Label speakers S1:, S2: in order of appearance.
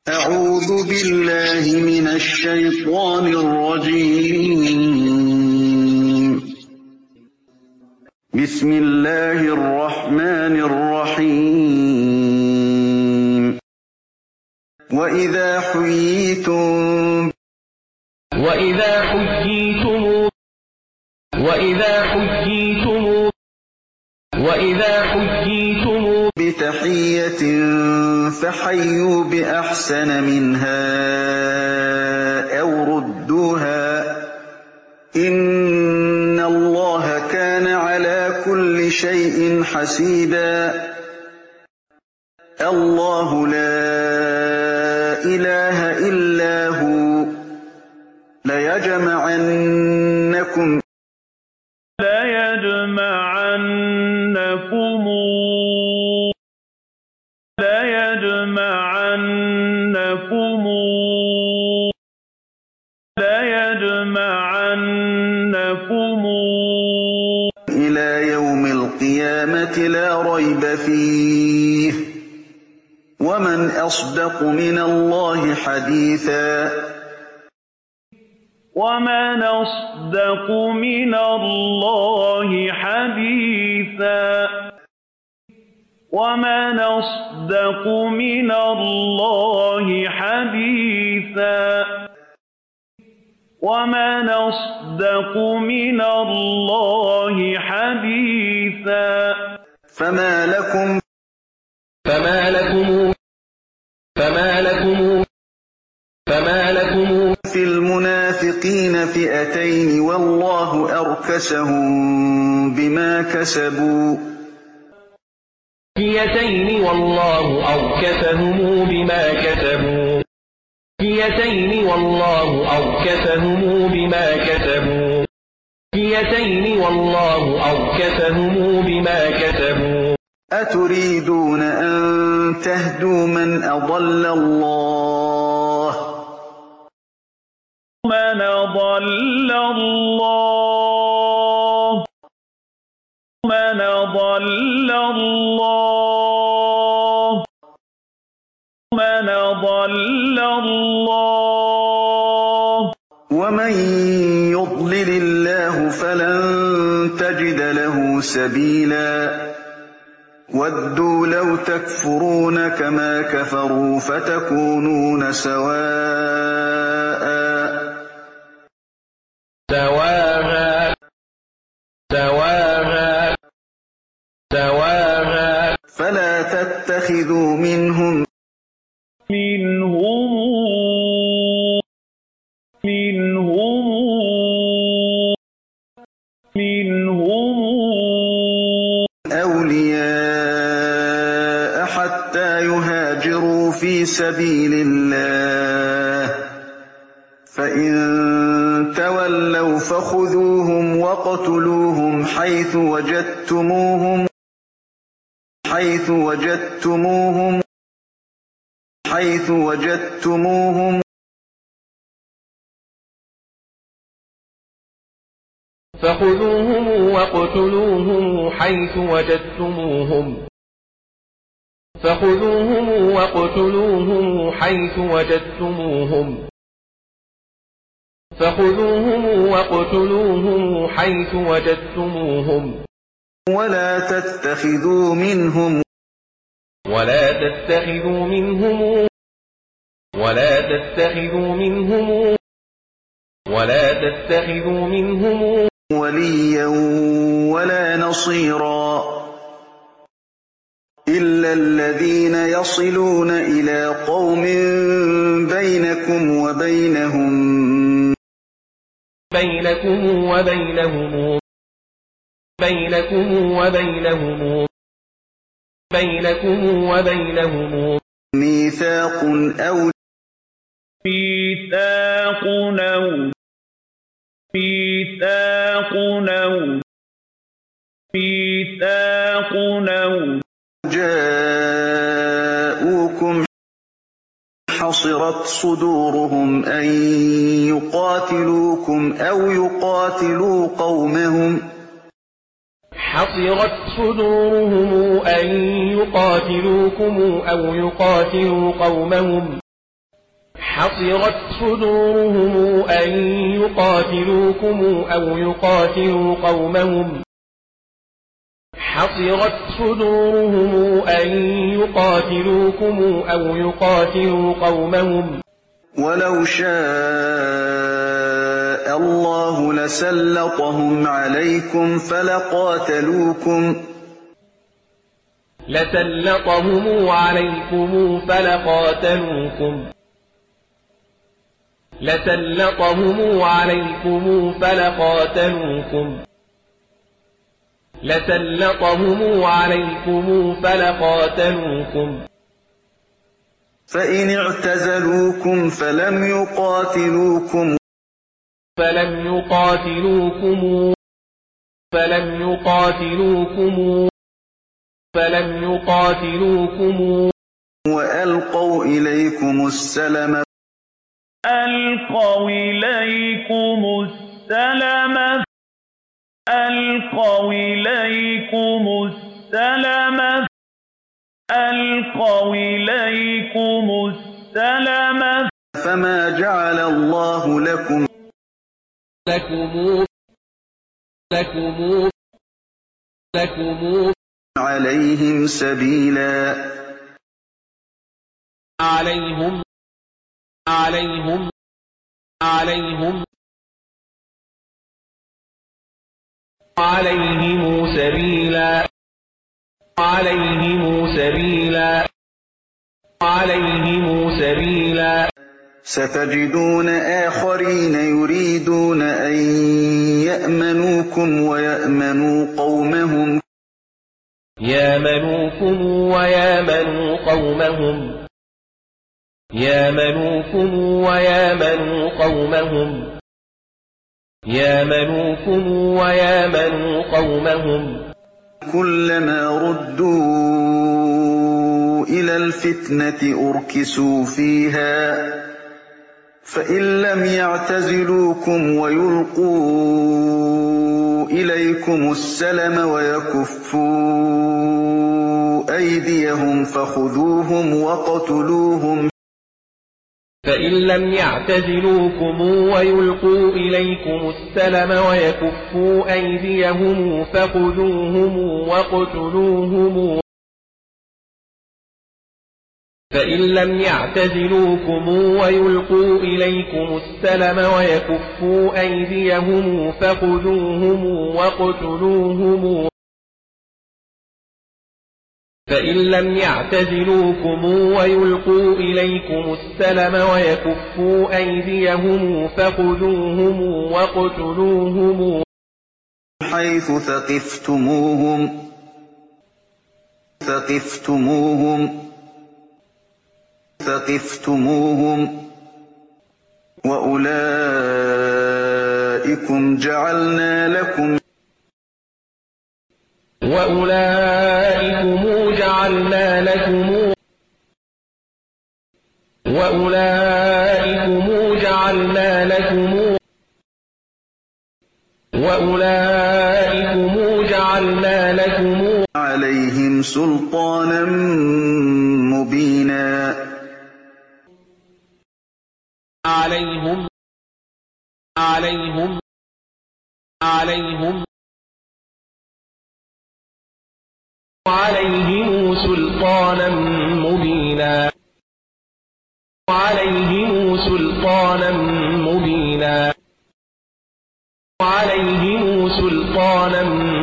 S1: أعوذ بالله من الشيطان الرجيم. بسم الله الرحمن الرحيم. وإذا حييتم بتحية فحيوا بأحسن منها أو ردوها إن الله كان على كل شيء حسيبا. الله لا إله إلا هو ليجمعنكم إلى يوم القيامة لا ريب فيه ومن أصدق من الله حديثا. فما لكم في المنافقين فئتين والله أركسهم بما كسبوا أتريدون أن تهدوا من أضل الله ومن يضلل الله فلن تجد له سبيلا. ودوا لو تكفرون كما كفروا فتكونون سواء فلا تتخذوا منهم أولياء حتى يهاجروا في سبيل الله فإن تولوا فخذوهم وقتلوهم حيث وجدتموهم ولا تتخذوا منهم وليا ولا نصيرا إلا الذين يصلون إلى قوم بينكم وبينهم ميثاق أو جاءوكم حصرت صدورهم أن يقاتلوكم أو يقاتلوا قومهم
S2: حصرت صدورهم أن يقاتلوكم أو يقاتلوا قومهم حصرت صدورهم أن يقاتلوكم أو يقاتلوا قومهم
S1: ولو شاء الله لسلطهم عليكم فلقاتلوكم
S2: فلقاتلوكم
S1: فإن اعتزلوكم فلم يقاتلوكم وألقوا إليكم السلم فما جعل الله لكم عليهم سبيلا ستجدون آخرين يريدون أن يأمنوكم ويأمنوا قومهم كلما ردوا إلى الفتنة أركسوا فيها فإن لم يعتزلوكم ويلقوا إليكم السلم ويكفوا أيديهم فخذوهم وقتلوهم حيث ثقفتموهم وأولئكم جعلنا لكم عليهم سلطانا مبينا
S2: عليهم سلطانا